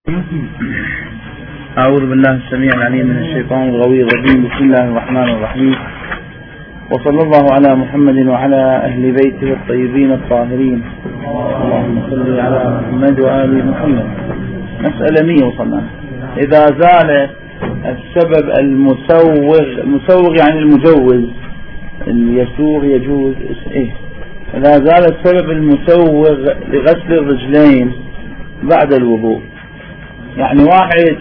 أعوذ بالله السميع العليم من الشيطان الغوي الرجيم. بسم الله الرحمن الرحيم، وصلى الله على محمد وعلى أهل بيته الطيبين الطاهرين. اللهم صل على محمد وآل محمد. مسألة 100 وصلنا. إذا زال السبب المسوغ يعني المجوز، يسوغ يجوز إذا زال السبب المسوغ لغسل الرجلين بعد الوضوء، يعني واحد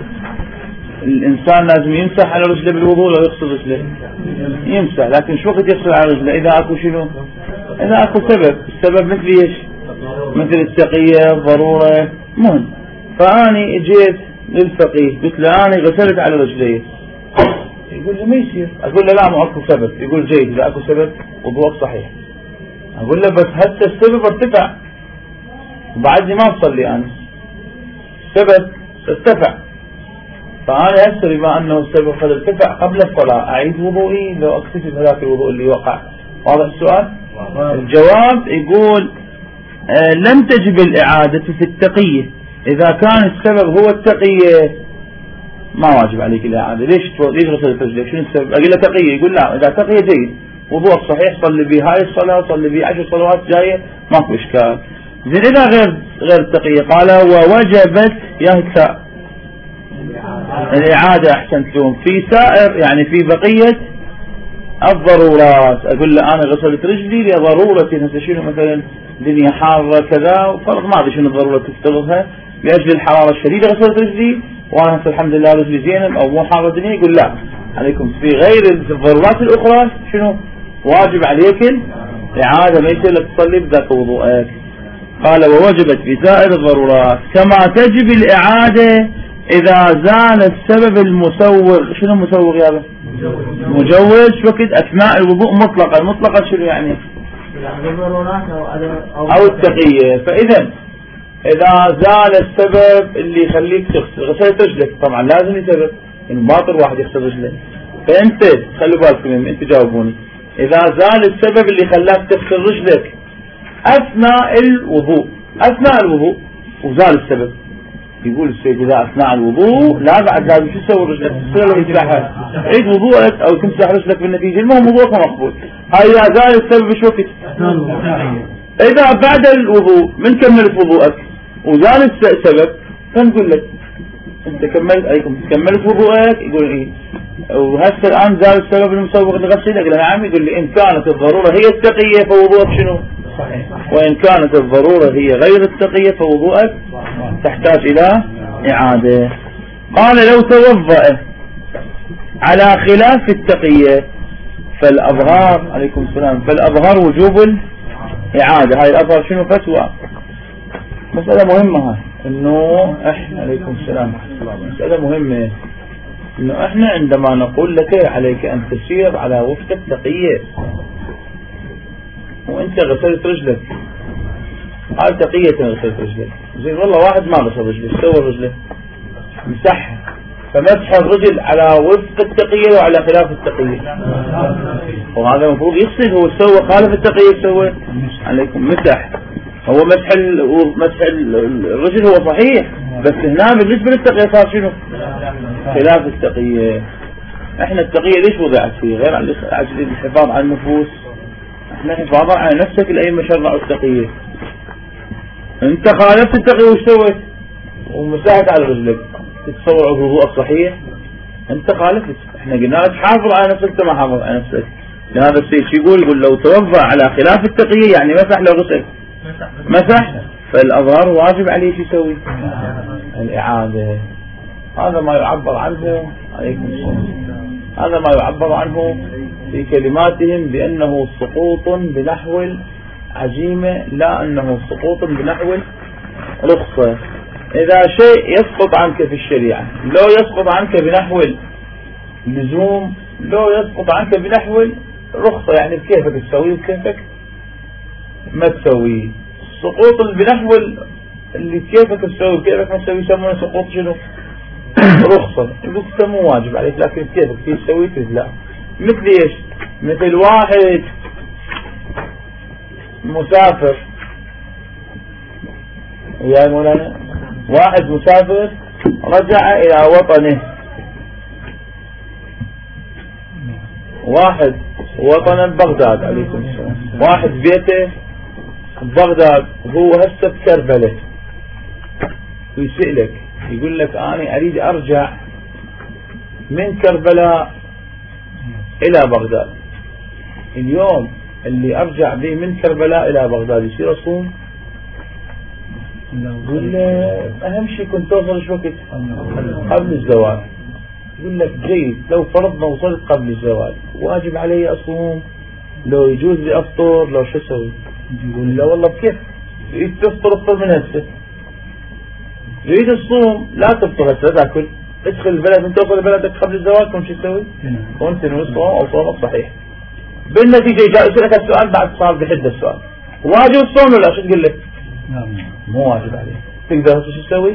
الإنسان لازم يمسح على رجله بالوضوء لو يغسل رجله يمسح، لكن شو وقت يغسل على رجله؟ إذا أكو شنو؟ إذا أكو سبب. السبب مثل إيش؟ مثل التقية، الضرورة، مهم. فأني اجيت للفقيه قلت له أنا غسلت على رجلي، يقول لي ما يصير. أقول له لا، ما أكو سبب. يقول جيد، إذا أكو سبب وضوءك صحيح. أقول له بس هسه السبب ارتفع بعدني ما أصلي، أنا السبب ارتفع، فأنا هسه بما أنه السبب قد ارتفع قبل الصلاة أعيد وضوئي لو أكتفي بهذاك الوضوء اللي وقع. واضح السؤال؟ الجواب يقول لم تجب الإعادة في التقية. إذا كان السبب هو التقية ما واجب عليك الإعادة. ليش غسلت رجلك؟ شنو السبب؟ أقول له تقية. يقول لا، إذا تقية جيد، وضوء صحيح، صلي به هاي الصلاة، صلي به 10 صلوات جاية، ماكو إشكال. زين إذا غير التقية، قال ووجبت يهتأ الإعادة. أحسنتم. في سائر يعني في بقية الضرورات. أقول له أنا غسلت رجلي لضرورة، هسه شنو مثلا دنيا حارة كذا وفرض ما أدري شنو الضرورة تفترضها، لأجل الحرارة الشديدة غسلت رجلي وأنا هسه الحمد لله رجلي زينب أو مو حارة الدنيا. يقول لا عليكم في غير الضرورات الأخرى شنو واجب عليك الإعادة، ما يصير لك تصلي بذاك وضوءك. قال ووجبت في سائر الضرورات كما تجب الإعادة إذا زال السبب المسوغ. شنو المسوغ يا ابا؟ مجوز وقت أثناء الوضوء مطلقا. مطلقا شنو يعني؟ أو التقية. فإذا إذا زال السبب اللي يخليك تغسل، غسلت رجلك طبعا لازم يسبب، يعني باطل واحد يغسل رجله. فأنت خلوا بالكم أنت جاوبوني، إذا زال السبب اللي خلاك تغسل رجلك أثناء الوضوء وزال السبب، يقول السيد إذا أثناء الوضوء لا بعد لازم شو تسوي رجلك؟ تغسلها وتمسحها، عيد وضوءك أو تمسح رجلك بالنتيجة. المهم وضوءك مقبول. هاي إذا زال السبب شو وقت؟ إذا بعد الوضوء من كملت وضوءك وزال السبب فنقول لك أنت كملت وضوءك. يقول إيه؟ وهسه الآن زال السبب المسوغ لغسل. يقول نعم. يقول لي إن كانت الضرورة هي التقية فوضوءك شنو؟ وإن كانت الضرورة هي غير التقية فوضوءك تحتاج إلى إعادة. قال لو توضأ على خلاف التقية فالأظهر، عليكم السلام، فالأظهر وجوب الإعادة. هاي الأظهر شنو فتوى؟ مسألة مهمة، إنه إحنا عليكم السلام، مسألة مهمة، إنه إحنا عندما نقول لك عليك أن تسير على وفق التقية وانت غسلت رجلك، هاي تقية غسلت رجلك، زين والله واحد ما غسل رجله، سوى رجله مسحها، فمسح الرجل على وفق التقية وعلى خلاف التقية، وهذا المفروض يغسل. هو سوى خالف التقية، سوى عليكم مسح. هو مسح الرجل هو صحيح، بس هنا بالنسبة للتقية صار شنو؟ خلاف التقية. احنا التقية ليش وضعت فيه؟ غير عن الحفاظ على النفوس، احنا حفاظا على نفسك. الأئمة شرعوا التقية، انت خالفت التقية وش سويت؟ ومساحت على رجلك، تتصور وضوءك صحيح؟ انت خالفت. احنا قلنا لك حافظ على نفسك، انت ما حافظ على نفسك. لهذا السيد يقول لو توضأ على خلاف التقية يعني مسح لو غسل مسح، فالأظهر واجب عليه شو يسوي؟ الإعادة. هذا ما يعبر عنه، عليكم السلام، هذا ما يعبر عنه في كلماتهم بأنه سقوط بنحو العزيمة، لا أنه سقوط بنحو رخصة. إذا شيء يسقط عنك في الشريعة لو يسقط عنك بنحو اللزوم، لو يسقط عنك بنحو الرخصة، يعني بكيفك تسويه وكيفك ما تسويه. سقوط بنحو اللي كيفك تسويه وكيفك ما تسويه يسمونه سقوط شنو؟ رخصة. يقول تسموه واجب عليك، لكن كيفك تسويه لا. مثل ايش؟ مثل واحد مسافر يا مولانا واحد مسافر رجع إلى وطنه، واحد وطنه بغداد عليكم السلام، واحد بيته بغداد وهو هسه بكربلة، ويسألك يقول لك أنا أريد أرجع من كربلاء إلى بغداد، اليوم اللي أرجع به من كربلاء إلى بغداد يصير أصوم؟ يقول أهم شيء كنت توصل شو وقت قبل الزواج. يقول لك جيد، لو فرضنا وصلت قبل الزواج واجب علي أصوم؟ لو يجوز لي أفطر؟ لو شو أسوي؟ يقول لا والله بكيف تريد تفطر افطر من هسه، تريد الصوم لا تفطر هسه تاكل، ادخل البلد من توصل بلدك قبل الزواج كم شو تسوي؟ كنت تنوي الصوم أو صومك صحيح. بالنتيجة جاء يسألك السؤال بعد صار بحد السؤال، واجب الصوم ولا شو تقول لك؟ مو واجب عليه. تقدر شو تسوي؟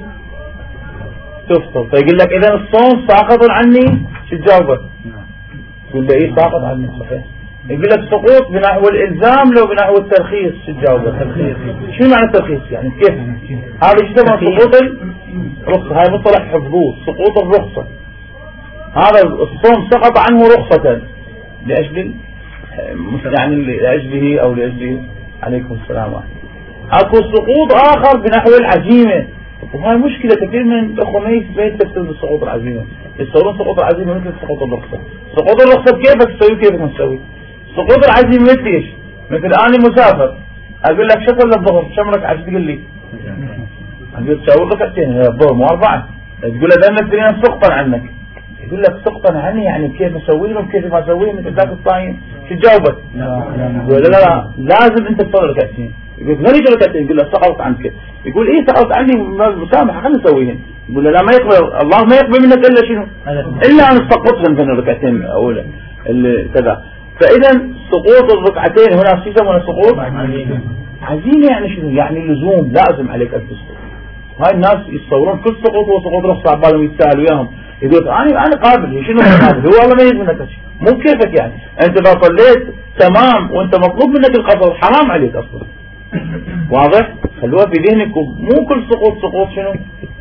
تفطر. فيقول لك إذا الصوم ساقط عني شو تجاوبه؟ تقول له إيه ساقط عني صحيح. يقول لك سقوط بنحو الإلزام لو بنحو الترخيص شو تجاوبه؟ شو معنى الترخيص يعني كيف؟ هذا يسمى سقوط الرخصة، هاي مصطلح حفظوه، سقوط الرخصة. هذا الصوم سقط عنه رخصة لأجل يعني لأجله أو لأجله عليكم السلام. اكو سقوط اخر بنحو العزيمة، وهاي مشكلة كثير من الاخوة ما يتفسر بالسقوط العزيمة، يصورون سقوط العزيمة مثل سقوط الرخصة. سقوط الرخصة كيفك تسوي كيفك ما تسوي. سقوط العزيمة مثل ايش؟ مثل انا مسافر اقول لك شكل الظهر شمرك عشان تقول لي اقول تسوي ركعتين الظهر مو 4 تقول له ذنب اثنين سقطا عنك، يقول لك سقطا عني يعني كيف اسوي لهم كيف ما اسوي مثل ذاك الصايم شو تجاوبك؟ يقول لا لازم انت تصلي ركعتين. يقول ما يجي ركعتين، يقول له سقطت عنك، يقول ايه سقطت عني مسامحة خلينا نسويهن، يقول له لا ما يقبل الله ما يقبل منك الا شنو؟ الا ان سقطت مثلا الركعتين الاولى كذا. فاذا سقوط الركعتين هنا شو يسمونه سقوط عزيمة. يعني شنو؟ يعني لزوم لازم عليك ان تسقط. هاي الناس يتصورون كل سقوط هو سقوط رخصة عبالهم يتساءلوا وياهم، يقول انا قابل شنو قابل هو والله ما يريد منك شيء مو كيفك يعني انت اذا صليت تمام وانت مطلوب منك القصر حرام عليك اصلا. واضح؟ خلوها في ذهنك، مو كل سقوط شنو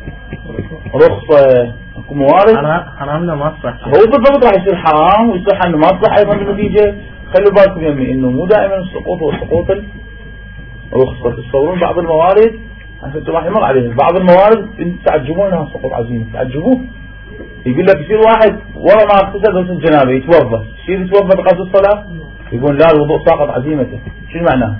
رخصة، اكو موارد حرامنا ما صح هو بالضبط راح يصير حرام ويصح انه ما تصح ايضا بالنتيجة. خلوا بالكم يمي انه مو دائما السقوط هو سقوط الرخصة. تصورون بعض الموارد انتم راح يمر عليهم بعض الموارد تعجبون انها سقوط عزيمة، تعجبون. يقول لك يصير واحد ورا ما اغتسل غسل الجنابه يتوضا، يصير يتوضا بقصد الصلاه، يقول لا الوضوء ساقط عزيمته. شو معناه؟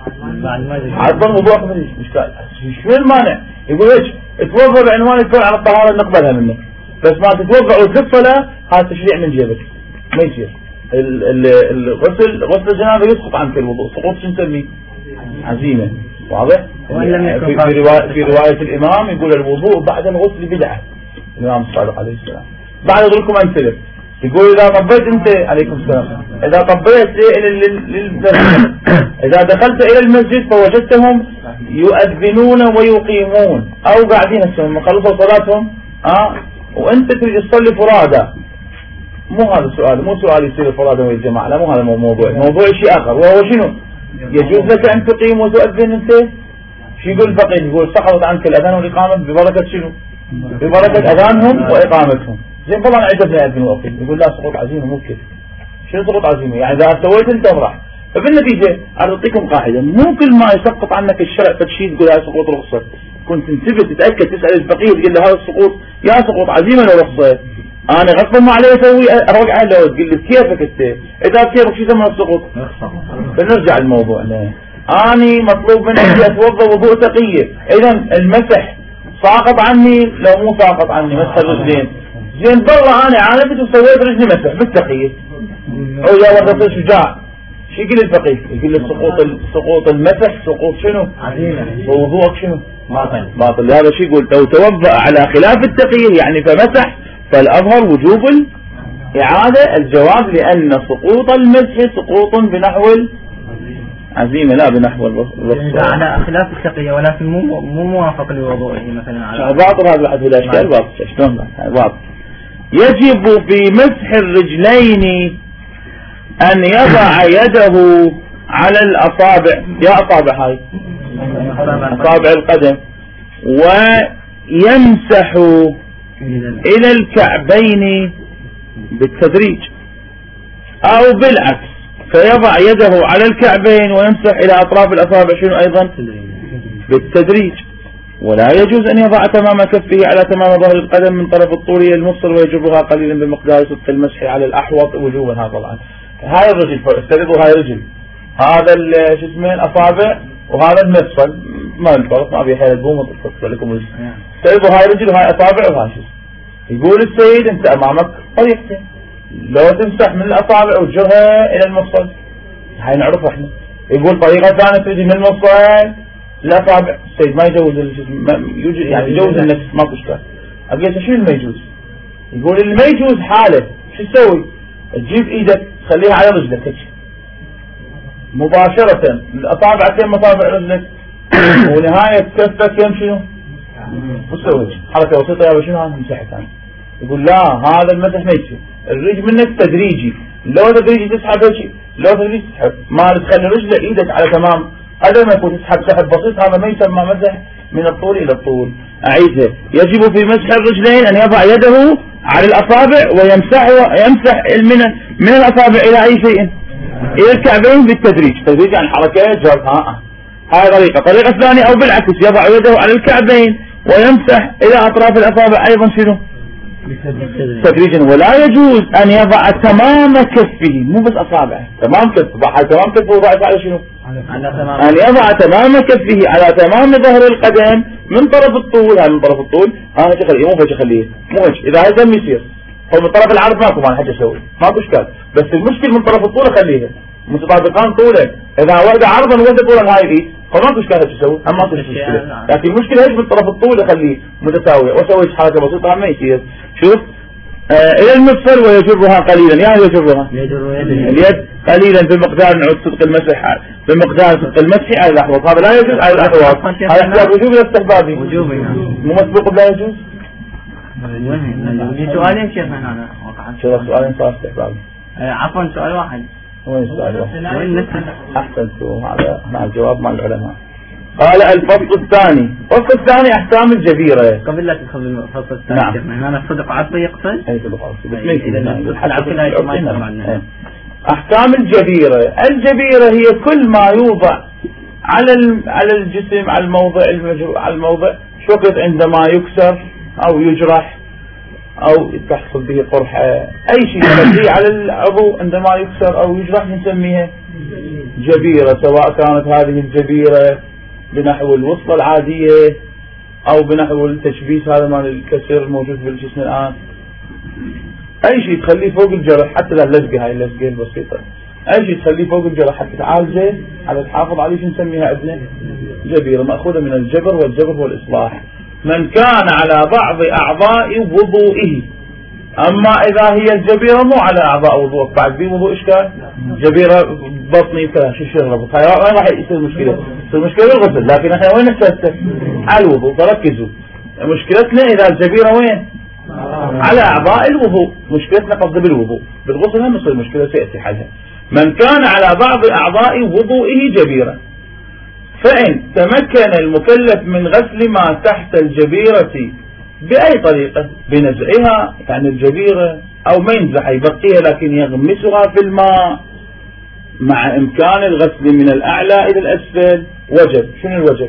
عظم وضوء مش شو المانع؟ يقول ايش؟ اتوضا بعنوان يكون على الطهاره نقبلها منك، بس ما تتوضا وتزيد صلاه هذا تشريع من جيبك ما يصير. غسل الجنابه يسقط عنك الوضوء، سقوط شو نسميه؟ عزيمه. واضح؟ في روايه الامام يقول الوضوء بعد الغسل بدعه، الإمام الصادق عليه السلام. بعد أقول لكم أمثلة، يقول إذا طبيت أنت عليكم السلام، إذا طبيت للمسجد، إذا دخلت إلى المسجد فوجدتهم يؤذنون ويقيمون أو قاعدين السلام خلصوا صلاتهم وأنت تريد تصلي فرادى، مو هذا السؤال، مو سؤال يصير فرادى ويا الجماعة، لا مو هذا الموضوع، موضوع شيء آخر وهو شنو؟ يجوز لك أن تقيم وتؤذن أنت؟ شو يقول الفقيه؟ يقول سقطت عنك الأذان والإقامة ببركة شنو؟ ببركة أذانهم وإقامتهم. زين طبعا عجبنا يأذن وأقيم، يقول لا سقوط عزيمة مو كذا. شنو سقوط عزيمة؟ يعني إذا سويت أنت راح. فبالنتيجة أعطيكم قاعدة، مو كل ما يسقط عنك الشرع فتشيل تقول هذا سقوط رخصة، كنت تنتبه تتأكد تسأل الفقيه تقول له هذا السقوط يا سقوط عزيمة ولا رخصة؟ أنا غصبا ما علي أسوي أرجع له تقول لي كيفك أنت؟ إذا كيفك شو يسمى السقوط؟ فنرجع الموضوع. أنا مطلوب مني أتوضأ وضوء تقية، إذا المسح ساقط عني لو مو ساقط عني مسح الرجلين. زين بالله أنا عانيت وسويت رجلي مسح بالتقية أو يا ولد شجاع، شو يقول الفقيه؟ يقول لك سقوط المسح سقوط شنو؟ ووضوءك شنو؟ باطل. هذا شو يقول؟ لو توضأ على خلاف التقية يعني فمسح فالأظهر وجوب الإعادة الجواب، لأن سقوط المسح سقوط بنحو عزيمة لا بنحو الرخصة على خلاف التقية، ولكن مو موافق لوضوئه مثلا على باطل. هذا واحد ولا أشكال باطل. شلون باطل؟ يجب في مسح الرجلين أن يضع يده على الأصابع، يا أصابع هاي أصابع القدم، يمسح إلى الكعبين بالتدريج، أو بالعكس فيضع يده على الكعبين ويمسح إلى أطراف الأصابع شنو أيضا بالتدريج. ولا يجوز أن يضع تمام كفه على تمام ظهر القدم من طرف الطول إلى المفصل ويجرها قليلا بمقدار صدق المسح على الأحوط وجوبا. طبعا هاي الرجل استرضوا هاي الرجل، هذا شو اسمه الأصابع وهذا المفصل ما الفرق، ما أبي حيل بوم تفصل لكم استرضوا هاي الرجل وهاي أصابع وهاي شو. يقول السيد أنت أمامك طريقتين، لو تمسح من الأصابع وتجرها إلى المفصل هاي نعرفها احنا. يقول طريقة ثانية تجي من المفصل الأصابع. السيد ما يجوز يعني يجوز النفس ما تشكل. أقول شنو اللي ما يجوز؟ يقول اللي ما يجوز حاله شو تسوي؟ تجيب ايدك تخليها على رجلك مباشرة، الأصابع كم أصابع رجلك ونهاية كفك يم شنو؟ وتسوي حركة بسيطة يا شنو هذا مسحت عنه. يقول لا هذا المسح ما يصير، الرجل منك تدريجي، لو تدريجي تسحب هيك، لو تدريجي تسحب ما تخلي رجلك ايدك على تمام قدمك وتسحب سحب بسيط، هذا ما يسمى مسح من الطول إلى الطول. أعيدها، يجب في مسح الرجلين أن يضع يده على الأصابع ويمسح من الأصابع إلى أي شيء إلى الكعبين بالتدريج، تدريج عن حركة جر. هاي طريقة الثانية أو بالعكس يضع يده على الكعبين ويمسح إلى أطراف الأصابع أيضا شنو تدريجا. ولا يجوز أن يضع تمام كفه مو بس أصابعه، تمام كفه تمام كفه وضعف على شنو أن يضع تمام كفه على تمام ظهر القدم من طرف الطول. هاي من طرف الطول هذا تخليه مو فيش خليه مو فيش، إذا هذا يصير هو من طرف العرض ماكو ما حاجة أسوي ماكو إشكال، بس المشكل من طرف الطول أخليها متطابقان طولا، إذا واحدة عرضا وواحدة طولا هاي الإيد فما إشكال تسوي أما ماكو مشكلة، لكن المشكلة هيك من طرف الطول أخليه متساوية وأسوي حركة بسيطة ما يصير. شوف إلى المفصل ويجرها قليلا، يعني يجرها اليد قليلا بمقدار نعود صدق المسح بمقدار صدق المسح على الأحوط، هذا لا يجوز على الأحوط. هذا احتياج وجوبي ولا استحبابي؟ وجوبي. مو مسبوق لا يجوز؟ سؤالين شيخنا أنا وقعت. شو سؤالين صار استحبابي؟ عفوا سؤال واحد. وين السؤال واحد؟ وين أحسنتوا هذا مع الجواب مع العلماء. قال الفصل الثاني، الفصل الثاني أحكام الجبيرة. قبل لا تدخل الفصل الثاني نعم. أنا صدق عطي يقصد؟ أي صدق عطي. أحكام الجبيرة، الجبيرة هي كل ما يوضع على الجسم على الموضع شو وقت عندما يكسر أو يجرح أو تحصل به قرحة، أي شيء يخليه على العضو عندما يكسر أو يجرح نسميها جبيرة، سواء كانت هذه الجبيرة بنحو الوصلة العادية أو بنحو التشبيس هذا مال الكسر موجود بالجسم الآن، أي شيء تخليه فوق الجرح حتى اللزقة هاي اللزقة البسيطة، أي شيء تخليه فوق الجرح حتى تعالجه على تحافظ عليه شو نسميها عندنا جبيرة، مأخوذة من الجبر والجبر والإصلاح. من كان على بعض أعضاء وضوئه، أما إذا هي الجبيرة مو على أعضاء وضوء بعد بي وضوء إشكال، جبيرة بطني كذا شو شربت هاي وين راح يصير مشكلة؟ يصير مشكلة بالغسل، لكن احنا وين نسأل على الوضوء فركزوا، مشكلتنا إذا الجبيرة وين؟ على أعضاء الوضوء، مشكلتنا قصد بالوضوء، بالغسل هم يصير مشكلة سيأتي حلها. من كان على بعض أعضاء وضوئه جبيرة، فإن تمكن المكلف من غسل ما تحت الجبيرة بأي طريقة، بنزعها يعني الجبيرة أو ما ينزعها يبقيها لكن يغمسها في الماء مع إمكان الغسل من الأعلى إلى الأسفل، وجب. شنو الوجب؟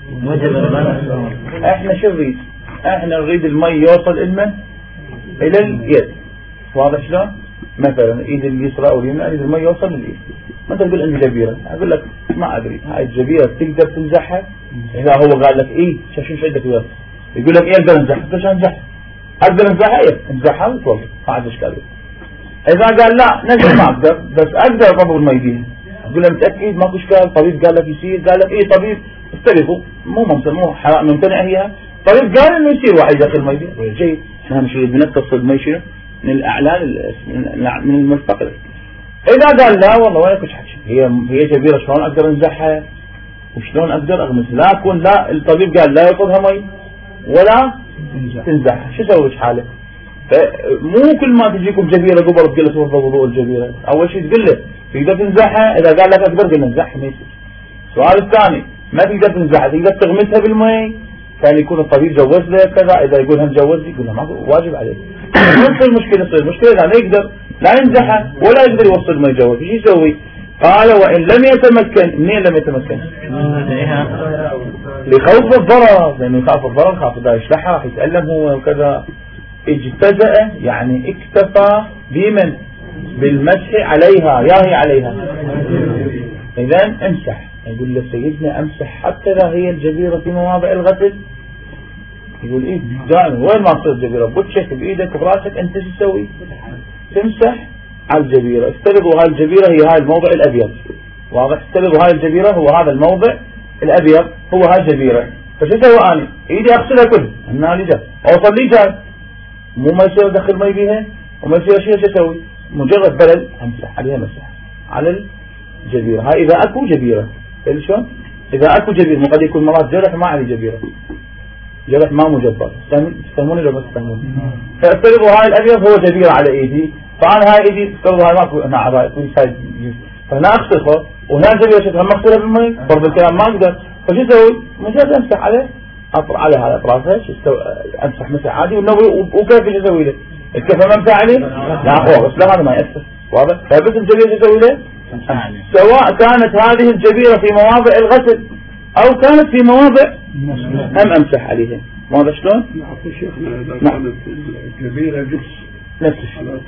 احنا شو نريد؟ احنا نريد المي يوصل إلى اليد، واضح شلون؟ مثلا ايد اليسرى او اليمنى اريد المي يوصل لليد، ما تقول عندي جبيرة، اقول لك ما ادري هاي الجبيرة تقدر تنزحها؟ اذا هو قال لك ايه شو عندك وياك؟ يقول لك ايه اقدر انزحها؟ ليش انزحها؟ اقدر انزحها؟ ايه انزحها وتوصل ما عاد اشكال. اذا قال لا نزل ما اقدر بس اقدر اطبق المي بيها، اقول له متاكد ماكو اشكال؟ طبيب قال لك يصير؟ قال لك ايه طبيب اختلفوا مو ممتنع هي، طبيب قال انه يصير واحد يدخل المي بيها جيد، احنا مش بنتصل المي شنو؟ من الأعلى من المرفق. إذا قال لا والله ولا كش حكي هي جبيرة شلون أقدر انزحها وشلون أقدر أغمسها، لكن لا الطبيب قال لا يأخذها مي ولا تنزحها، شو سوي حاله؟ مو كل ما تجيكم جبيرة قبل تقول له توضأ وضوء الجبيرة، أول شيء تقول له تقدر تنزحها، إذا قال لك أقدر قل ننزحها ما يصير. السؤال الثاني ما تقدر تنزحها تقدر تغمسها بالمي، كان يكون الطبيب جوز له كذا، إذا يقول هم جوز لي يقول له ما واجب عليه. ما تصير مشكلة، تصير مشكلة لا يقدر لا ينزحه ولا يقدر يوصل ما يجوز، ايش يسوي؟ قال وإن لم يتمكن. منين لم يتمكن؟ لخوف الضرر، لأنه يخاف الضرر، خاف إذا يشلحها راح يتألم هو وكذا. اجتزأ يعني اكتفى بمن؟ بالمسح عليها، يا هي عليها. إذن امسح. يقول له سيدنا امسح حتى لا هي الجبيرة في مواضع الغسل. يقول ايه دائما وين ما تصير الجبيرة بوجهك بإيدك براسك انت شو تسوي؟ تمسح على الجبيرة. افترضوا هاي الجبيرة هي هاي الموضع الأبيض، واضح؟ افترضوا هاي الجبيرة هو هذا الموضع الأبيض، هو هاي الجبيرة. فشو اسوي أنا؟ إيدي أغسلها كلها، هنا لي جاي أوصل لي جاي، مو ما يصير أدخل مي بيها وما يصير شيء. شو أسوي؟ مجرد بلل أمسح عليها، مسح على الجبيرة. هاي إذا أكو جبيرة. شلون؟ إذا أكو جبيرة، قد يكون مرات جرح ما عليه جبيرة، جرح ما مجبر. تفهموني لو ما تفهموني؟ فافترضوا هاي الأبيض هو جبيرة على إيدي، فأنا هاي إيدي افترضوا هاي ماكو هنا عباية، فهنا أغسلها وهنا جبيرة شكلها ما أغسلها بالمي، برضو الكلام ما أقدر. فشو أسوي؟ مجرد أمسح عليه، أطلع عليها على أطرافها، أمسح مسح عادي. وكيف شو أسوي له؟ الكفة ما أمسح عليه؟ لا هو بس لا، هذا ما يأثر، واضح؟ فبس الجبيرة شو أسوي له؟ سواء كانت هذه الجبيرة في مواضع الغسل أو كانت في مواضع هم أمسح عليها. واضح شلون؟ نعم. الجبيرة نفس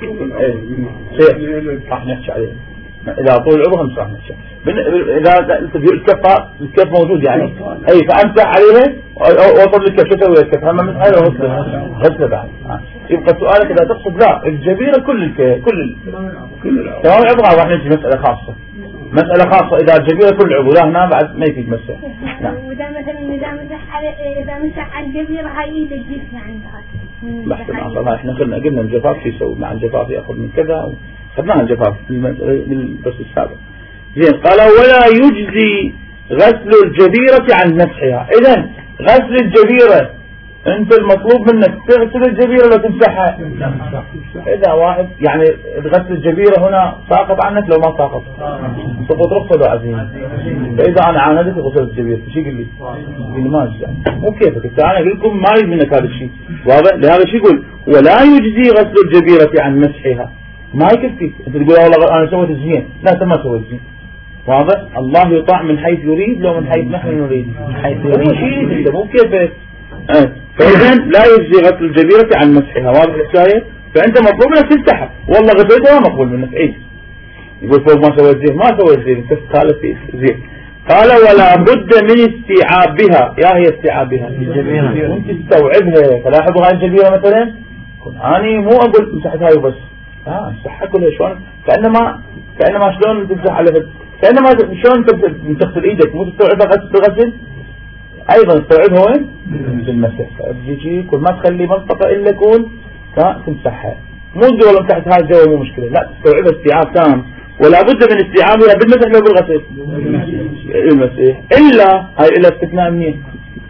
الشيء راح نحكي عليها. إذا طول العضو همسح راح نحكي. إذا الكف موجود يعني أي فأمسح عليها وأوصل للكف. شو أسوي الكف؟ هم من غير غسله بعد. يبقى سؤالك إذا تقصد لا الجبيرة كل تمام العضو راح نحكي مسألة خاصة. مسألة خاصة إذا الجبيرة كل عضو، لا هنا بعد ما يفيد مسح. نعم. وإذا مثلا إذا مسح على الجبيرة هاي إيد الجسم عندها. بحث العصر. احنا قلنا الجفاف شو يسوي مع الجفاف؟ يأخذ من كذا، خدناها الجفاف بالبس السابق. زين. قال ولا يجزي غسل الجبيرة عن مسحها. إذن غسل الجبيرة أنت المطلوب منك تغسل الجبيرة ولا تمسحها؟ إذا واحد يعني غسل الجبيرة هنا ساقط عنك لو ما ساقط سقط رخصة عزيزي. فإذا أنا عاندك غسل الجبيرة شو يقول لي؟ يقول لي ما أجزع. مو كيفك أنت، أنا أقول لكم ما يجي منك هذا الشيء، واضح؟ لهذا شو يقول ولا يجزي غسل الجبيرة عن مسحها. ما يكفيك أنت تقول والله أنا سويت الزين، لا أنت ما سويت الزين، واضح؟ الله يطاع من حيث يريد لو من حيث نحن نريد. من حيث يريد أنت مو كيفك. فإذا لا يجزي غسل الجبيرة عن مسحها. واضح الحكاية؟ فأنت مطلوب منك تمسحها، والله غسلتها مقبول منك عيد. يقول فوق ما سويت زين، ما سويت زين، انت قالت زين. قال ولا بد من استيعابها. يا هي استيعابها الجبيرة، وانت تستوعبها. فلاحظوا هاي الجبيرة مثلا، أنا مو أقول مسحت هاي وبس، مسحها كلها. شلون؟ كأنما شلون تمسح على كأنما شلون تغسل ايدك، مو تستوعبها بالغسل، ايضا تستوعبها وين؟ بالمسح. تجي كل ما تخلي منطقة الا يكون تمسحها. مو تقول والله مسحت هاي الجو مو مشكلة، لا تستوعبها استيعاب تام. ولا بد من استيعابها بالمسح لو بالغسل المسح. الا هاي الا استثناء منين؟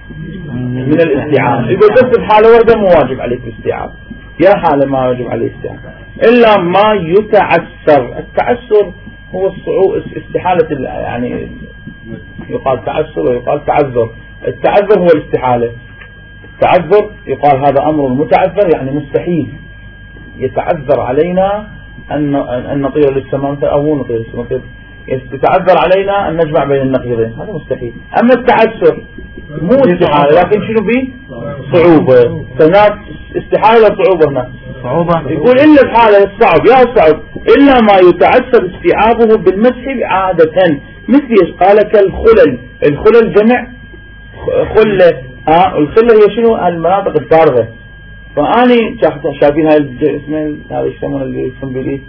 من الاستيعاب. يقول بس بحالة وردة مو واجب عليك الاستيعاب، يا حالة ما واجب عليه استيعاب الا ما يتعسر. التعسر هو الصعوبة، استحالة يعني يقال تعسر ويقال تعذر. التعذر هو الاستحالة. التعذر يقال هذا أمر متعذر يعني مستحيل، يتعذر علينا أن نطير للسماء أو مو نطير للسماء، يتعذر علينا أن نجمع بين النقيضين، هذا مستحيل. أما التعسر مو استحالة لكن شنو به؟ صعوبة. فهناك استحالة صعوبة. هناك صعوبة. يقول إلا الحالة الصعب يا الصعب إلا ما يتعسر استيعابه بالمسح عادة. مثل قال كالخلل. الخلل جمع خلة. الخلة هي شنو؟ المناطق الفارغة. فأني شايفين هاي اسمه هذا يسمونه اللي يسمون بليه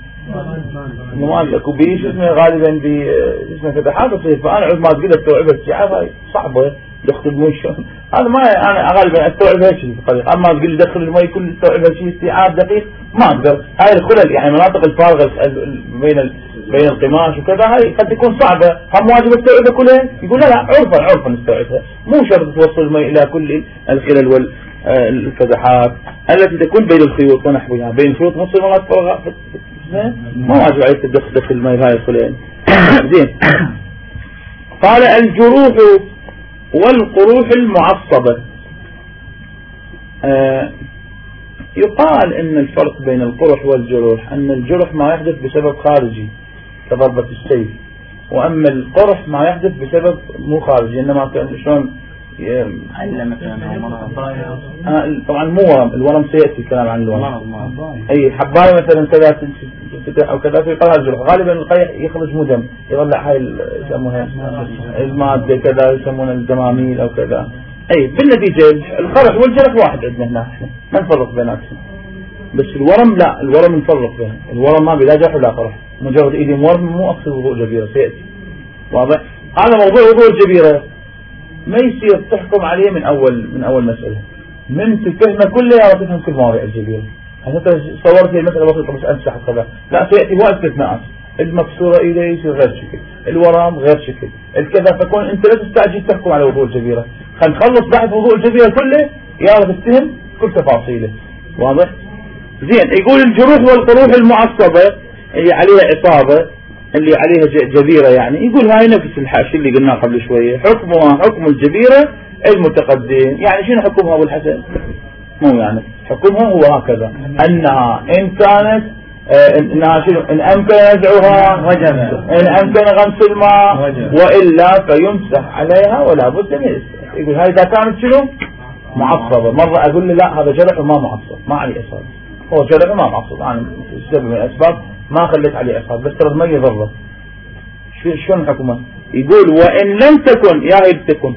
ما اكو بيش اسمه غالبا اسمه فتحات تصير. فأنا عود ما تقدر استوعبها استيعاب هاي صعبة دخل المي شلون. هذا ما أنا غالبا استوعبها شيء بطريقة. أما تقول لي دخل المي كل استوعبها شيء استيعاب دقيق ما أقدر. هاي الخلل يعني مناطق الفارغة بين القماش وكذا هاي قد تكون صعبة. هم واجب استوعبها كلها؟ يقول لا عرفا نستوعبها، مو شرط توصل المي إلى كل الخلل والفتحات التي تكون بين الخيوط ونحوها. بين الخيوط نص المناطق فارغة ما واجب عليك تدخل المي هاي الخلل. زين. قال الجروح والقروح المعصبة. يقال ان الفرق بين القرح والجروح ان الجرح ما يحدث بسبب خارجي كضربة السيف، واما القرح ما يحدث بسبب مو خارجي، انما شلون طبعا مو ورم، الورم سيأتي الكلام عن الورم. اي حباية مثلا كذا تنفتح او كذا فيقال الجرح، غالبا القيح يخرج مو دم، يطلع هاي يسمونها المادة كذا يسمونها الدماميل او كذا. اي بالنتيجة القرح والجرح واحد عندنا هنا، احنا ما نفرق بيناتهم. بس الورم لا، الورم نفرق بينه، الورم ما بلا جرح ولا قرح، مجرد ايدي مورم مو اقصد وضوء جبيرة سيأتي. واضح؟ هذا موضوع وضوء الجبيرة ما يصير تحكم عليه من اول مسألة، من تفهمه كلها وتفهم كل مواضيع الجبيرة. حتى صورت هي المسألة بسيطة بس انسى حتى لا سيأتي وايد استثناءات، المكسورة ايده يصير غير شكل، الورم غير شكل، الكذا، فكون انت لا تستعجل تحكم على وضوء الجبيرة، خل نخلص بحث وضوء الجبيرة كله يا تفتهم كل تفاصيله. واضح؟ زين. يقول الجروح والقروح المعصبة اللي عليها إصابة اللي عليها جبيرة، يعني يقول هاي نفس الحاشي اللي قلناه قبل شوية، حكمها حكم الجبيرة المتقدم. يعني شنو حكمها أبو الحسن؟ مو يعني حكمها هو هكذا، أنها إن كانت إنها شنو، إن أمكن نزعها وجب، إن أمكن غمس الماء وإلا فيمسح عليها ولا بد من الإسراء. يقول هاي إذا كانت شنو معصبة. مرة أقول له لا هذا جرح وما معصب، ما عليه إصابة، هو جرح وما معصب، أنا سبب من الأسباب ما خليت عليه إصابة، بس ترى المية ضرة. شلون حكمه؟ يقول وإن لم تكن يا هي تكن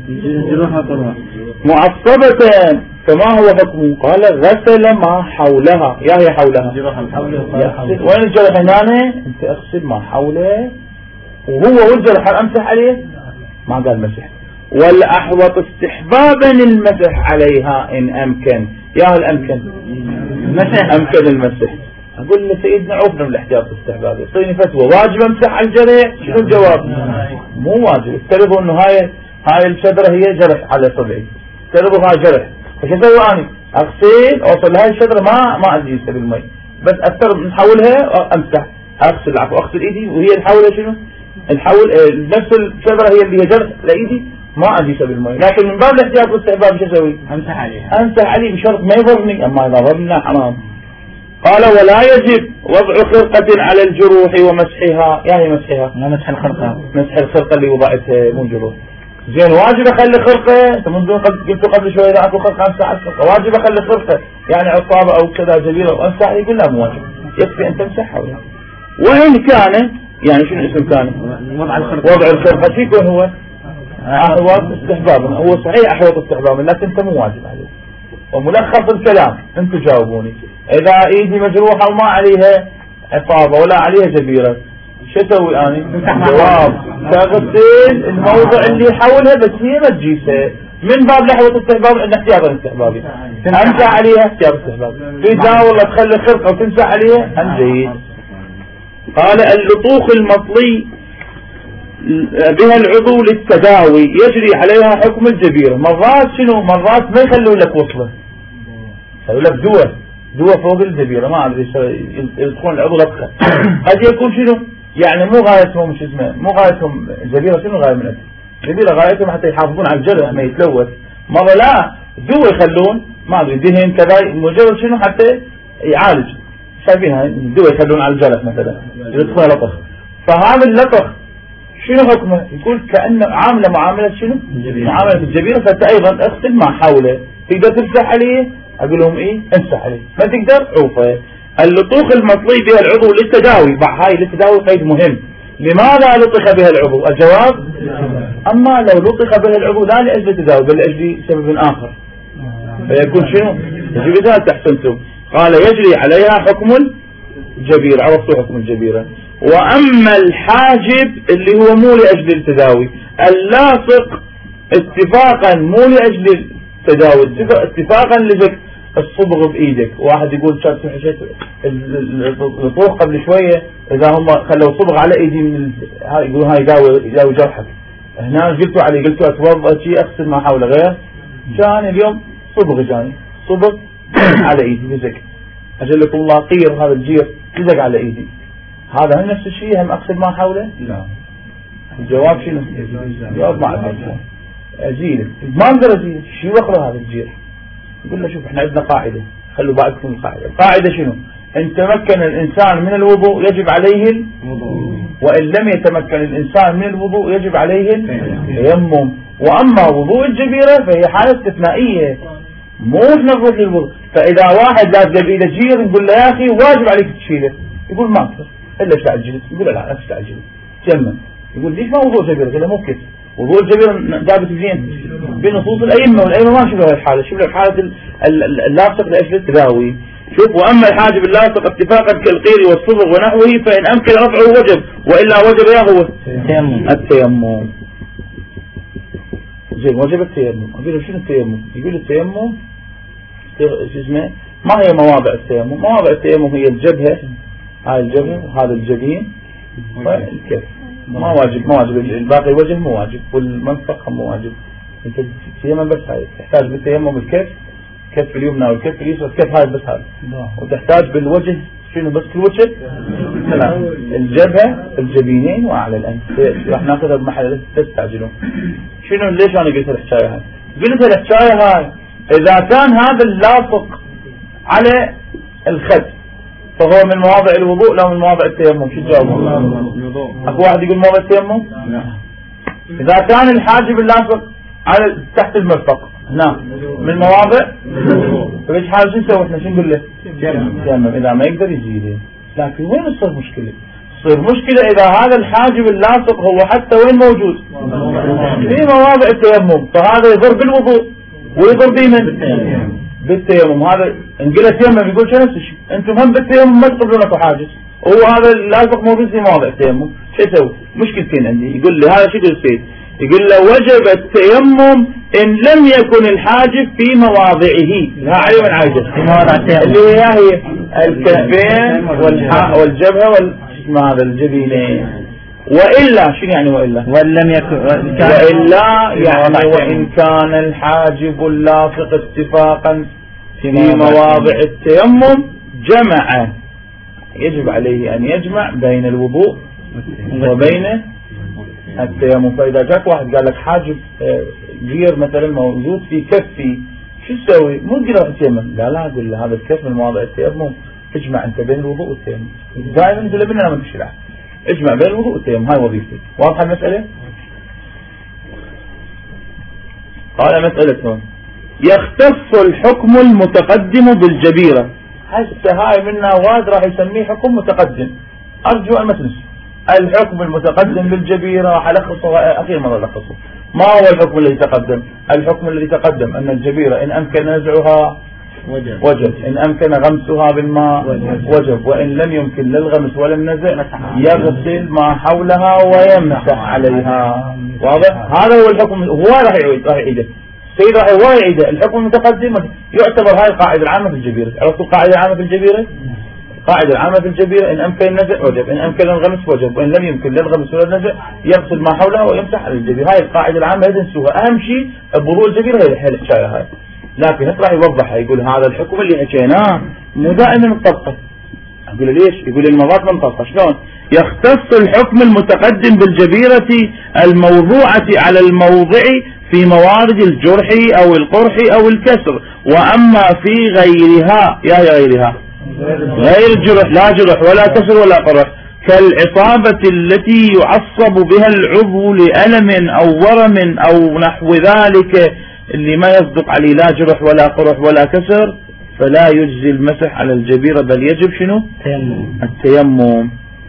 معصبة فما هو حكمه؟ قال غسل ما حولها، يا هي حولها وين الجرح هنا؟ انت اغسل ما حوله، وهو والجرح امسح عليه، ما قال مسح. والأحوط استحبابا المسح عليها إن أمكن، يا الأمكن مسح، أمكن المسح. أقول له سيدنا عوفنا من الاحتياط الاستحبابي، يعطيني فتوى واجب امسح على الجرح، شنو الجواب؟ مو واجب. افترضوا انه هاي الشجرة هي جرح على صبعي، افترضوا هاي جرح، فشو اسوي اني؟ اغسل اوصل لهاي الشجرة ما اديسها بالمي، بس افترض نحولها امسح، اغسل اغسل ايدي وهي الحولة شنو؟ الحول نفس الشجرة هي اللي هي جرح لايدي ما اديسها بالمي، لكن من باب الاحتياط والاستحباب شو اسوي؟ امسح عليها، امسح عليه بشرط ما يضرني، اما اذا ضرني حرام. قال ولا يجب وضع خرقة على الجروح ومسحها، يعني مسحها ما مسح الخرقة، مسح الخرقة اللي وضعتها مو جروح. زين واجب اخلي خرقة؟ انت منذ قلت قبل شوية اذا اكو خرقة امسح على الخرقة، واجب اخلي خرقة يعني عصابة او كذا جبيرة وامسح؟ يقول لا مو واجب، يكفي ان تمسحها. وإن كان يعني شنو اسم كان؟ وضع الخرقة فيكون هو احوط استحبابا، هو صحيح احوط استحبابا لكن انت مو واجب عليه. وملخص الكلام انتم جاوبوني، اذا ايدي مجروحة وما عليها عصابة ولا عليها جبيرة شو اسوي اني؟ جواب تغسل الموضع اللي حولها بس هي ما تجيسها، من باب لحظة استحباب عند احتياط الاستحبابي، امسح عليها احتياط استحباب، اذا والله تخلي خرقة وتمسح عليها هم جيد. قال اللطوخ المطلي بها العضو للتداوي يجري عليها حكم الجبيرة. مرات شنو؟ مرات ما يخلون لك وصله، يقول لك دواء فوق الجبيرة، ما ادري يدخلون العضو لطخه. قد يكون شنو يعني مو غايتهم شو اسمه، مو غايتهم الجبيرة، شنو غاية من الجبيرة؟ غايتهم حتى يحافظون على الجرح ما يتلوث. مرة لا دواء يخلون ما ادري دهن كذا، مجرد شنو حتى يعالج. شايفين هاي الدواء يخلون على الجرح مثلا يدخلون لطخ، فهذا اللطخ شنو حكمه؟ يقول كأنه عامله معاملة شنو؟ معاملة الجبيرة. فانت ايضا اغسل ما حوله، تقدر تمسح عليه؟ اقول لهم ايه؟ امسح عليه، ما تقدر عوفه. اللطوخ المطلي بها العضو للتداوي، هاي للتداوي قيد مهم، لماذا لطخ بها العضو؟ الجواب اما لو لطخ بها العضو لا لاجل التداوي بل لاجل سبب اخر فيكون شنو؟ يجب ذلك. احسنتم. قال يجري عليها حكم الجبيرة، عرفتوا حكم الجبيرة. واما الحاجب اللي هو مو لاجل التداوي، اللاصق اتفاقا مو لاجل التداوي، اتفاقا لذلك الصبغ بايدك. واحد يقول شاف حشيت الطوخ قبل شوية اذا هم خلوا صبغ على ايدي من هاي يقول هاي يداوي جرحك، هنا قلتوا علي قلتوا اتوضا شيء اغسل ما حول غير، كان اليوم صبغ جاني صبغ على ايدي لزق، اجلكم الله قير هذا الجير لزق على ايدي، هذا هم نفس الشيء هم اغسل ما حوله؟ لا. الجواب شنو؟ الجواب ما اعرف ازيله، ما اقدر ازيله، شو وخر هذا الجير؟ يقول له شوف احنا عندنا قاعدة، خلوا بعضكم القاعدة. القاعدة شنو؟ ان تمكن الانسان من الوضوء يجب عليه الوضوء، وان لم يتمكن الانسان من الوضوء يجب عليه التيمم. واما وضوء الجبيرة فهي حالة استثنائية، مو احنا نروح للوضوء. فاذا واحد لازم بايده جير نقول له يا اخي واجب عليك تشيله، يقول ما اقدر الا استعجل، يقول لا لا تستعجل تيمم. يقول ليش ما وضوء جبيرة؟ كذا مو كذا. وضوء الجبيرة ثابت فين؟ بنصوص الائمة، والائمة ما شبه هاي الحالة، شبه حالة اللاصق لاجل التداوي. شوف، واما الحاجب اللاصق اتفاقا كالقير والصبغ ونحوه فان امكن رفعه وجب، والا وجب يا هو التيمم. زين وجب التيمم. اقول له شنو التيمم؟ يقول التيمم شو اسمه، ما هي مواضع التيمم؟ مواضع التيمم هي الجبهة، هاي الجبهة وهذا الجبين والكف. ما واجب الباقي الوجه مو واجب، والمنطقة مو واجب. انت التيمم بس هاي تحتاج بالتيمم الكف، كف اليمنى والكف اليسرى، الكف هاي بس هاي. وتحتاج بالوجه شنو بس الوجه؟ لا، الجبهة الجبينين واعلى الانف. راح ناخذها بمحل تستعجلون. شنو ليش انا قلت الحكايه هاي؟ قلت الحكايه هاي اذا كان هذا اللاصق على الخد فهو من مواضع الوضوء لا من مواضع التيمم. شو تجاوبون؟ اكو واحد يقول مواضع التيمم؟ اذا كان الحاجب اللاصق على تحت المرفق هنا من مواضع، فايش حال شو نسوي احنا؟ شو نقول له؟ تيمم. اذا ما يقدر يجي. لكن وين تصير مشكله؟ تصير مشكله اذا هذا الحاجب اللاصق هو حتى وين موجود؟ في مواضع التيمم، فهذا يضر بالوضوء ويضر بمن؟ بالتيمم. هذا نقول تيمم يقول شو نفس الشيء، انتم هم بالتيمم ما تقبلون اكو حاجز، وهو هذا اللاصق موجود في مواضع التيمم. شو يسوي؟ مشكلتين عندي. يقول لي هذا شو يقول السيد؟ يقول له وجب التيمم ان لم يكن الحاجب في مواضعه. ها علم العاجز في مواضع التيمم اللي هي الكفين والجبهة هذا الجبينين. وإلا شنو يعني وإلا؟ وإلا يعني وإن كان الحاجب اللاصق اتفاقا في مواضع التيمم جمع، يجب عليه أن يجمع بين الوضوء وبين التيمم. فإذا جاك واحد قال لك حاجب جير مثلا موجود في كفي، شو تسوي؟ مو تقول التيمم، لا أقول له هذا الكف من مواضع التيمم، اجمع أنت بين الوضوء والتيمم. دائما نقول لابننا ما تشيل، اجمع بين الوضوء والتيمم، هاي وظيفتك. واضحة المسألة؟ قال مسألة يختص الحكم المتقدم بالجبيرة. هاي منها واد راح يسميه حكم متقدم، أرجو أن ما تنسوا الحكم المتقدم بالجبيرة. راح ألخصه أخير مرة ألخصه. ما هو الحكم الذي تقدم؟ الحكم الذي تقدم أن الجبيرة إن أمكن نزعها وجب، إن أمكن غمسها بالماء وجب، وإن لم يمكن للغمس ولا النزع يغسل ما حولها ويمسح عليها. واضح؟ هذا هو الحكم. هو راح يعيده السيد، راح يعيده الحكم المتقدم. يعتبر هاي القاعدة العامة في الجبيرة. عرفتوا القاعدة العامة في الجبيرة؟ القاعدة العامة في الجبيرة إن أمكن النزع وجب، إن أمكن الغمس وجب، وإن لم يمكن للغمس ولا النزع يغسل ما حولها ويمسح على الجبيرة. هاي القاعدة العامة لا تنسوها. أهم شيء بروء الجبيرة هي الحكاية هاي. لكن راح يوضحها، يقول هذا الحكم اللي حكيناه مو دائما مطبقه. اقول ليش؟ يقول المرات ما مطبقه. شلون؟ يختص الحكم المتقدم بالجبيرة الموضوعة على الموضع في موارد الجرح او القرح او الكسر، واما في غيرها غيرها غير الجرح، لا جرح ولا كسر ولا قرح، كالعصابة التي يعصب بها العضو لألم او ورم او نحو ذلك اللي ما يصدق عليه لا جرح ولا قرح ولا كسر، فلا يجزي المسح على الجبيرة، بل يجب شنو؟ التيمم.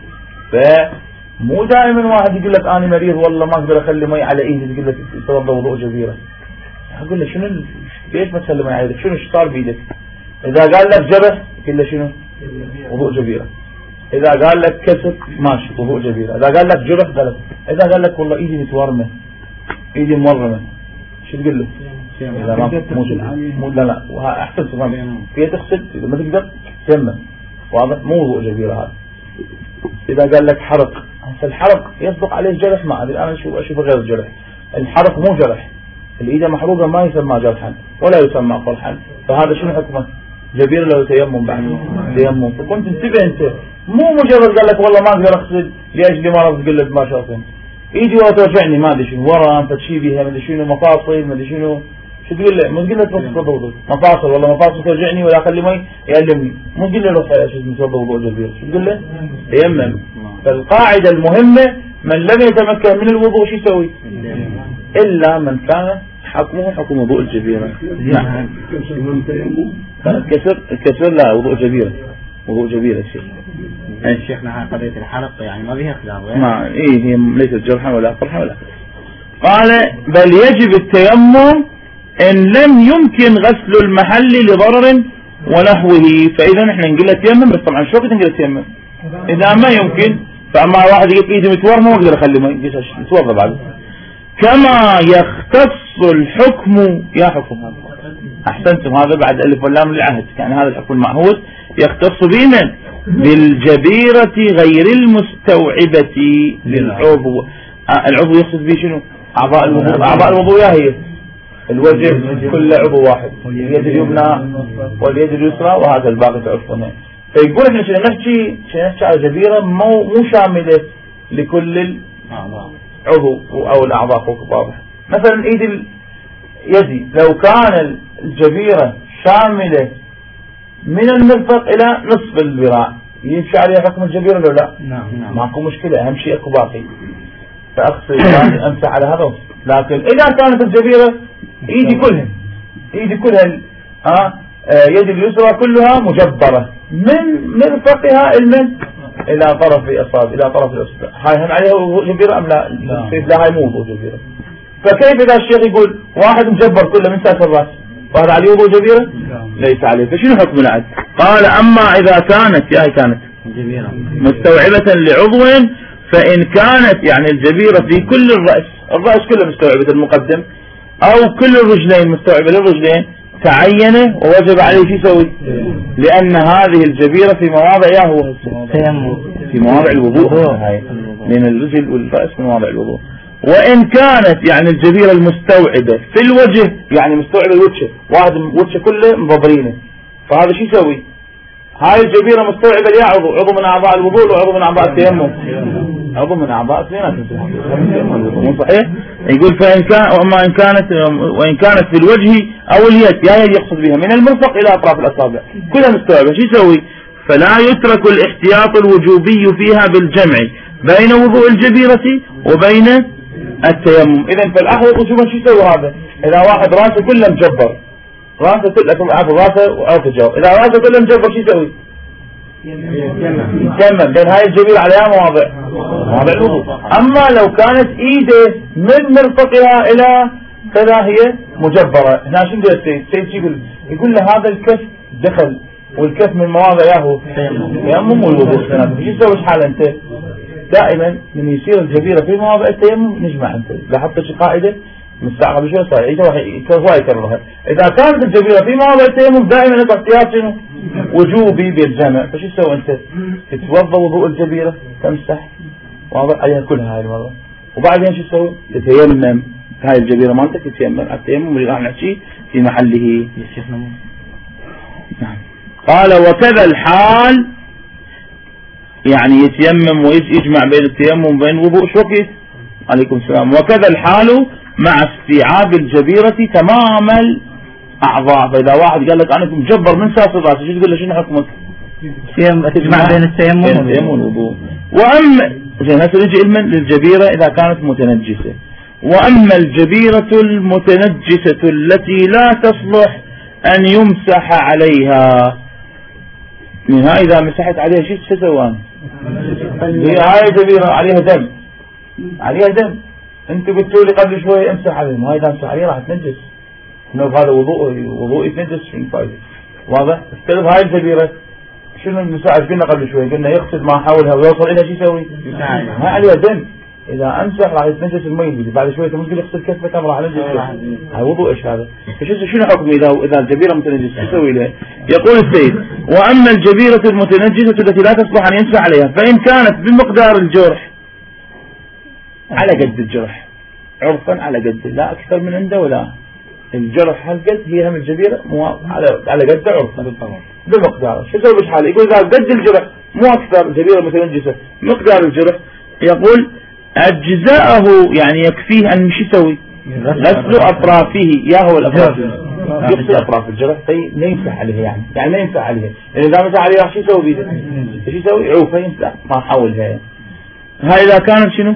فمو دائما واحد يقول لك أنا مريض والله ما أقدر أخلي مي على إيدي، تقول لك توضى وضوء جبيرة. أقول له شنو ليش ما تخلي مي على إيدك؟ شنو صار بإيدك؟ إذا قال لك جرح قل له شنو؟ وضوء جبيرة. إذا قال لك كسر ماشي وضوء جبيرة. إذا قال لك جرح غلط. إذا قال لك والله إيدي متورمة إيدي مورمة، شو تقول له؟ إذا ما لا أحسن تفهم فيها تغسل ما تقدر تيمم. واضح؟ مو وضوء جبيرة هذا. إذا قال لك حرق، الحرق يصدق عليه جرح، ما أدري أنا أشوف غير الجرح. الحرق مو جرح، الإيد محروقة ما يسمى جرحا ولا يسمى قرحا، فهذا شنو حكمه؟ جبيرة له تيمم بعد تيمم. فكنت انتبه أنت، مو مجرد قال لك والله ما أقدر أغسل لأجل مرض تقول لك ما شاطين، ايدي وتوجعني ما ادري شنو ورم فتشي بها ما ادري شنو مفاصل ما ادري شنو شو تقول له؟ مو تقول له تروح تتوضا وضوء مفاصل والله مفاصل توجعني ولا اخلي مي يألمني، مو تقول له روح شو تتوضا وضوء جبيرة، شو تقول له؟ تيمم. فالقاعدة المهمة من لم يتمكن من الوضوء شو يسوي؟ إلا من كان حكمه حكم وضوء الجبيرة. نعم. كسر لا وضوء جبيرة، وضوء جبيرة الشيخ. شيخنا قضية الحلق يعني ما بيها خلاف. ما إيه هي ليست جرحا ولا فرحا ولا خلاف. قال بل يجب التيمم إن لم يمكن غسل المحل لضرر ونحوه. فإذا نحن نقول له تيمم، بس طبعا شو وقت نقول تيمم؟ إذا ما يمكن، فأما واحد يقول إيدي متورمة ما أقدر أخلي ما يتوضأ بعد. كما يختص الحكم، يا حكم هذا أحسنتم، هذا بعد ألف واللام للعهد، يعني هذا الحكم المعهود يختص بمن؟ بالجبيرة غير المستوعبة للعضو. العضو يقصد به شنو؟ أعضاء الوضوء. أعضاء الوضوء يا هي الوجه كل عضو واحد، اليد اليمنى واليد اليسرى وهذا الباقي تعرفونه. فيقول احنا شنو نحكي على جبيرة مو شاملة لكل عضو أو الأعضاء فوق واضح. مثلا ايد يدي لو كان الجبيرة شاملة من المرفق إلى نصف الذراع يمشي عليها حكم الجبيرة ولا لا؟ نعم. ماكو مشكلة، أهم شيء اكو باقي فأغسل أمسح على هذا. لكن إذا كانت الجبيرة ايدي كلها يد اليسرى كلها مجبرة من مرفقها إلى طرف الأصابع، إلى طرف الأصابع، هاي هم عليها جبيرة أم لا؟ لا هاي مو وضوء جبيرة. فكيف إذا الشيخ يقول واحد مجبر كله من ساس الرأس فهذا عليه وضوء جبيرة؟ ليس عليه. فشنو حكم العد؟ قال أما إذا كانت جبيرة مستوعبة لعضو، فإن كانت يعني الجبيرة في كل الرأس كله مستوعبة المقدم، أو كل الرجلين مستوعبة للرجلين، تعين ووجب عليه شو يسوي؟ لأن هذه الجبيرة في مواضع هو في مواضع الوضوء، هاي من الرجل والرأس في مواضع الوضوء. وإن كانت يعني الجبيرة المستوعبة في الوجه، يعني مستوعبة الوجه، واحد وجهه كله مضبرينه، فهذا شو يسوي؟ هاي الجبيرة مستوعبة ليها عضو من أعضاء الوضوء وعضو من أعضاء التيمم، عضو من أعضاء التيمم صحيح. يقول وإن كانت في الوجه أو اليد، يا يد يقصد بها من المرفق إلى أطراف الأصابع كلها مستوعبة، شو يسوي؟ فلا يترك الاحتياط الوجوبي فيها بالجمع بين وضوء الجبيرة وبين التيمم. إذن فالأحوط وجوبا شو يسوي هذا؟ إذا واحد راسه كله مجبر، راسه وأرجو، إذا راسه كله مجبر شو يسوي؟ يتيمم، لأن هاي الجبيرة عليها مواضع الوضوء. أما لو كانت إيده من مرفقها إلى كذا هي مجبرة، هنا شو يقول السيد؟ يقول له هذا الكف دخل والكف من مواضع ياهو تيمم والوضوء. شو تسوي حال أنت؟ دائما من يصير الجبيرة في مواضع التيمم نجمع. أنت لاحظت شي قاعدة مستعقب شوي صار يكررها. إذا كانت الجبيرة في مواضع التيمم دائما لك احتياط شنو؟ وجوبي بالجمع. فشو تسوي أنت؟ تتوضا وضوء الجبيرة، تمسح واضح عليها كلها هاي المرة، وبعدين شو تسوي؟ تتيمم هاي الجبيرة مالتك، تتيمم. التيمم اللي راح نحكي في محله. نعم. قال وكذا الحال، يعني يتيمم ويجمع بين التيمم وبين الوضوء. شو وقت؟ عليكم السلام. وكذا الحال مع استيعاب الجبيرة تمام الأعضاء. فإذا واحد قال لك أنا مجبر من ساس الرأس، شو تقول له شنو حكمك؟ تجمع بين التيمم والوضوء. وأما زين هسه نجي للجبيرة إذا كانت متنجسة. وأما الجبيرة المتنجسة التي لا تصلح أن يمسح عليها، منها إذا مسحت عليها شو تسوان؟ هاي جبيرة عليها دم، انت قلتوا لي قبل شوي امسح عليه، ما اذا امسح عليه راح تنجس، انه هذا وضوء يتنجس، شنو فايده؟ واضح؟ اختلف هاي الجبيرة شنو المساعد قلنا قبل شوي؟ قلنا يقصد ما حولها ويوصل الى شو يسوي؟ ما عليها دم، اذا امسح راح يتنجس المي، بعد شوي ممكن يغسل كفه راح ينجس. هاي وضوء ايش هذا؟ شنو حكم اذا الجبيرة متنجسة شو يسوي لها؟ يقول السيد واما الجبيرة المتنجسة التي لا تصلح ان يمسح عليها، فان كانت بمقدار الجرح على قد الجرح، عرفا على قد، لا اكثر من عنده ولا الجرح هالقد، هي هم الجبيرة على قد عرفا بمقدار. شو يسوي بحاله؟ يقول اذا قد الجرح مو اكثر، الجبيرة متنجسة مقدار الجرح، يقول اجزاءه، يعني يكفيه ان مش يسوي غسل أطرافه يا هو الأطراف يغسل أطراف الجرح ما يمسح عليها يعني ما يمسح عليها، يعني إذا مسح عليها شو يسوي بيده؟ شو يسوي؟ يعوفها يمسح ما حولها يعني. هاي إذا كانت شنو؟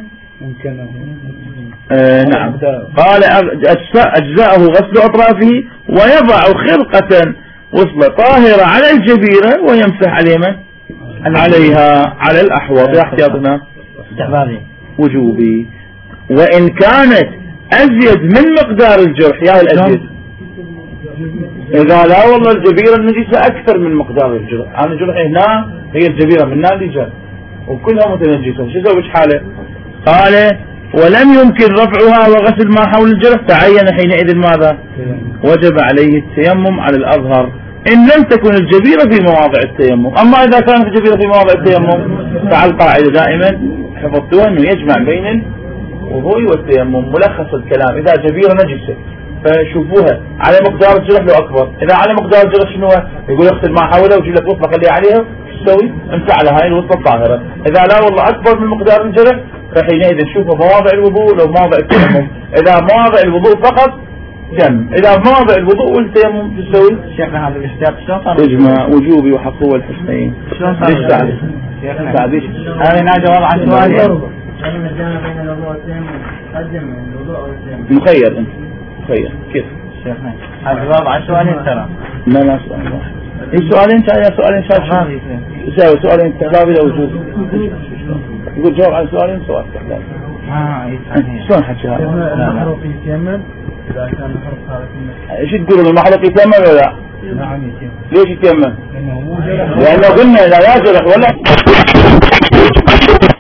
نعم. قال أجزاءه غسل أطرافه ويضع خرقة وصلة طاهرة على الجبيرة ويمسح عليها على الأحوض احتياطنا وجوبي. وإن كانت أزيد من مقدار الجرح يا الأزيد، إذا لا والله الجبيرة النجسة أكثر من مقدار الجرح، أنا جرحي هنا هي الجبيرة من نالجة وكلها متنجسة، شو سوي حاله؟ قال ولم يمكن رفعها وغسل ما حول الجرح تعين حينئذ ماذا؟ وجب عليه التيمم على الأظهر إن لم تكن الجبيرة في مواضع التيمم. أما إذا كانت الجبيرة في مواضع التيمم فالقاعدة دائما حفظتها أنه يجمع بين الوضوء والتيمم. ملخص الكلام إذا جبيرة نجسة فشوفوها على مقدار الجرح لو أكبر، إذا على مقدار الجرح شنو يقول اغسل ما حوله وجيب لك وصلة خليها عليها، شو تسوي؟ امسح على هاي الوصلة الطاهرة. إذا لا والله أكبر من مقدار الجرح فحينئذ نشوفه مواضع الوضوء لو مواضع التيمم. إذا مواضع الوضوء فقط دم، إذا مواضع الوضوء والتيمم تسوي شيخنا هذا الاشتياق شلون صار؟ اجمع وجوبي وحقه والحسنين. شلون صار؟ تعبيش هذا نادى والله عن سؤالي. مخير انت مخير كيف؟ شيخنا هذا جواب عن سؤالين ترى. لا سؤال واحد. اي سؤالين سؤالين شاذ. يساوي سؤالين تقابل او وجوب. يقول جواب عن سؤالين سؤال تحلال. شلون حكي هذا؟ المحروق يتيمم إذا كان المحروق هذا في ايش تقولون المحروق يتيمم ولا لا؟ نعم يتيمم. ليش يتيمم؟ لأنه قلنا لا يجرح ولا